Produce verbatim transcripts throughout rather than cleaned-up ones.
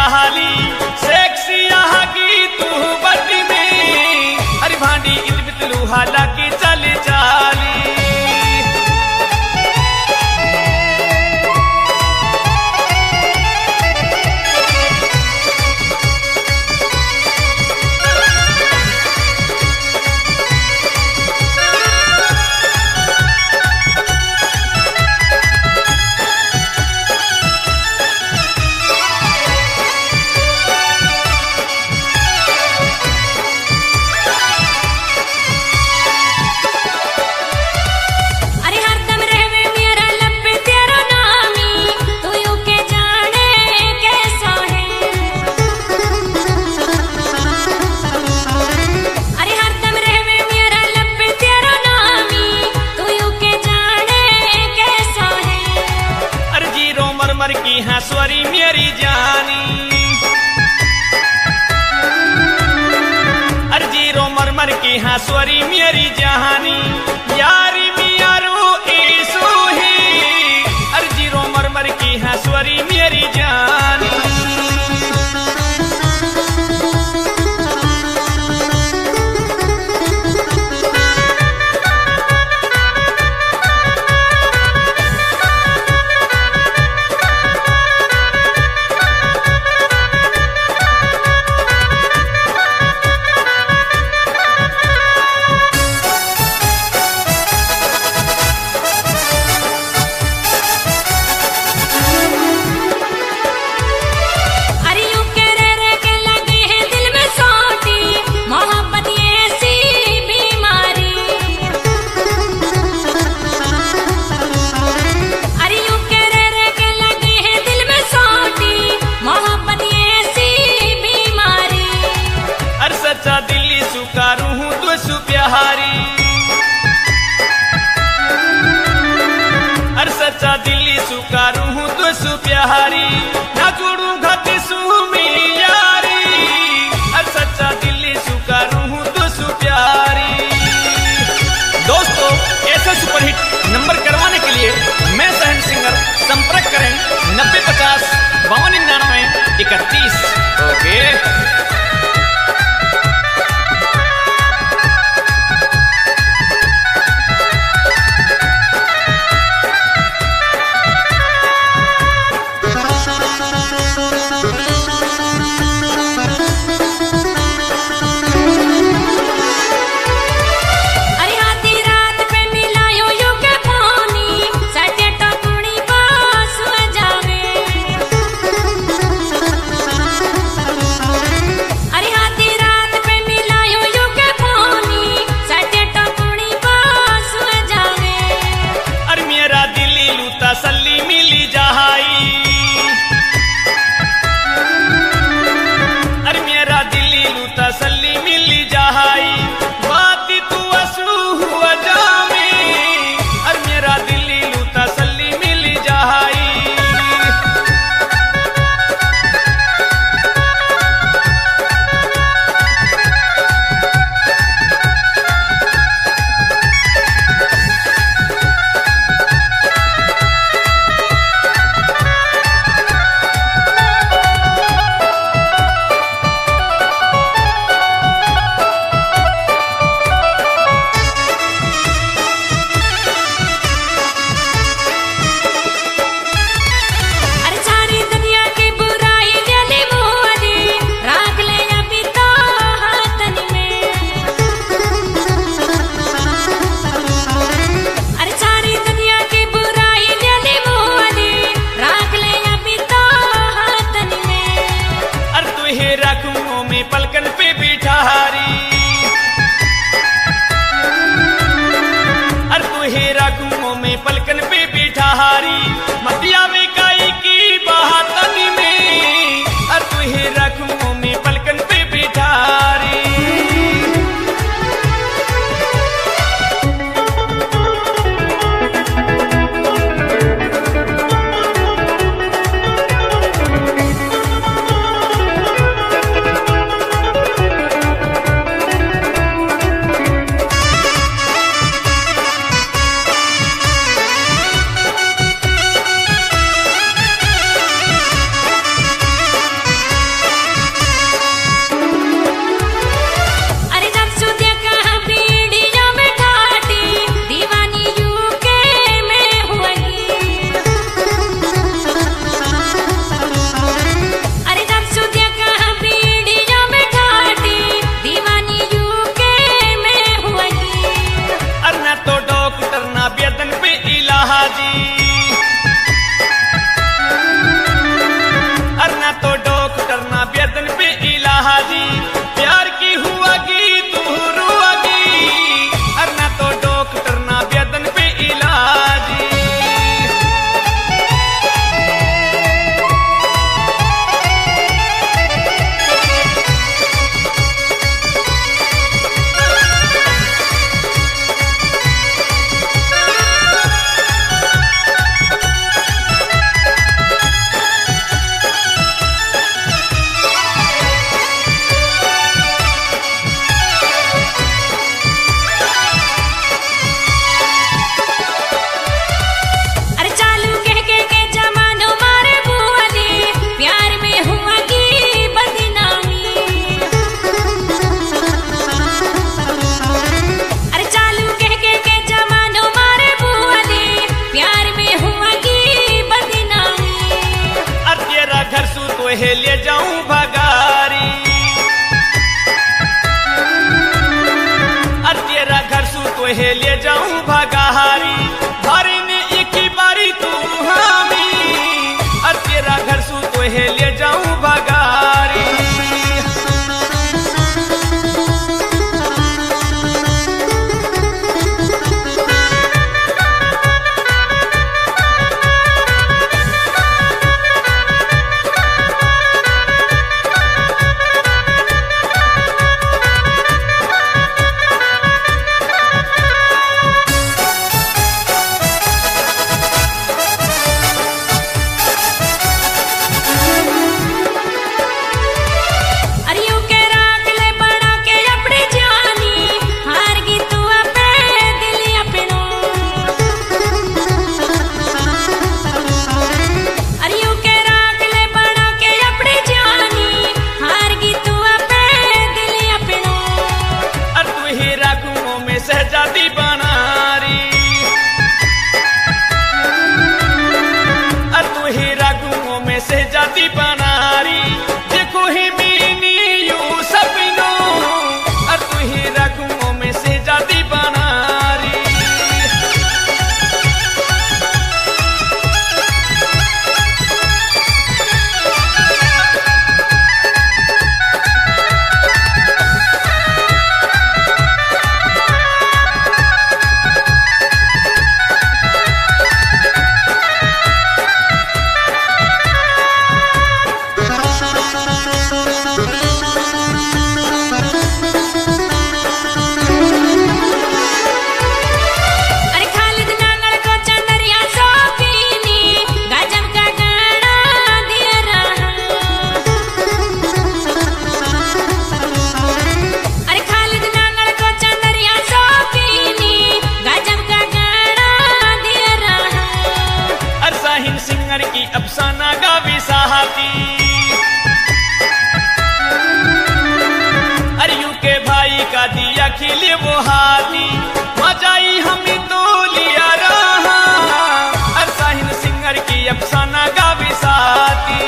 चाली सेक्सी यहाँ की तू बड़ी में अरे भांडी इत बितलू हालांकि चल चाली की हंसवरी मेरी जानी अर्जी रो मरमर की हंसवरी मेरी जहानी यारी मियारू ईसू ही अर्जी रो मरमर की हंसवरी मेरी जानी दिल्ली सुकारू हूँ तो सुप्यारी अर सच्चा दिल्ली सुकारू हूँ तो सुप्यारी ना जोड़ू घटी सुमी यारी अर सच्चा दिल्ली सुकारू हूँ तो सुप्यारी। दोस्तों ऐसे सुपरहिट नंबर करवाने के लिए मैं सहन सिंगर संपर्क करें नब्बे पचास बावन निन्यानवे इकतीस। ओके। तो हे ले जाऊं भगारी। अर तेरा घर सू तो हे ले जाऊं भगारी, भारी ने एक ही बारी तू हामी। अर तेरा घर सू तो हे ले जाऊं भगारी। शहजादी बनारी, तू ही रागुओं में शहजादी बनारी। देखो ही मीनी यू सपनो, तू ही रागुओं में शहजादी बनारी। की अफसाना गावी साहती, अरयू के भाई का दिया खिले वो हाथी। मजाई हमें तो लिया रहा, अरसाहिन सिंगर की अफसाना गावी साहती।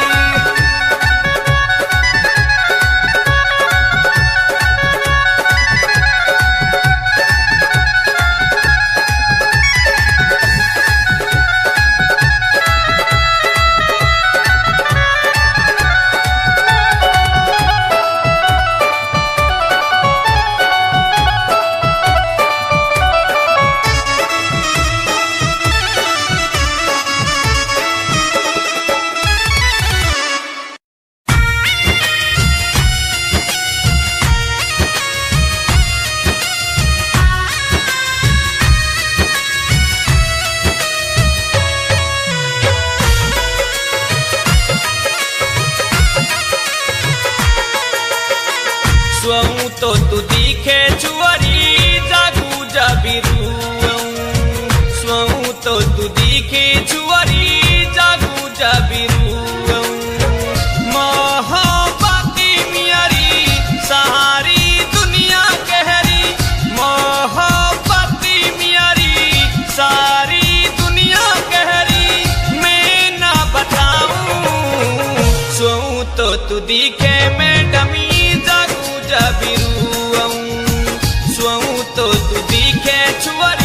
स्वऊं तो तू दिखे चुअरी जागू जाबिरू, स्वऊं तो तू दिखे चुअरी जागू जाबिरू। मोहब्बती मियारी सारी दुनिया कहरी, मोहब्बती मियारी सारी दुनिया कहरी। मैं ना बताऊं स्वऊं तो तू दिखे मैं डमी जागू जाबिरू, स्वऊं तो तू दिखे चुअरी।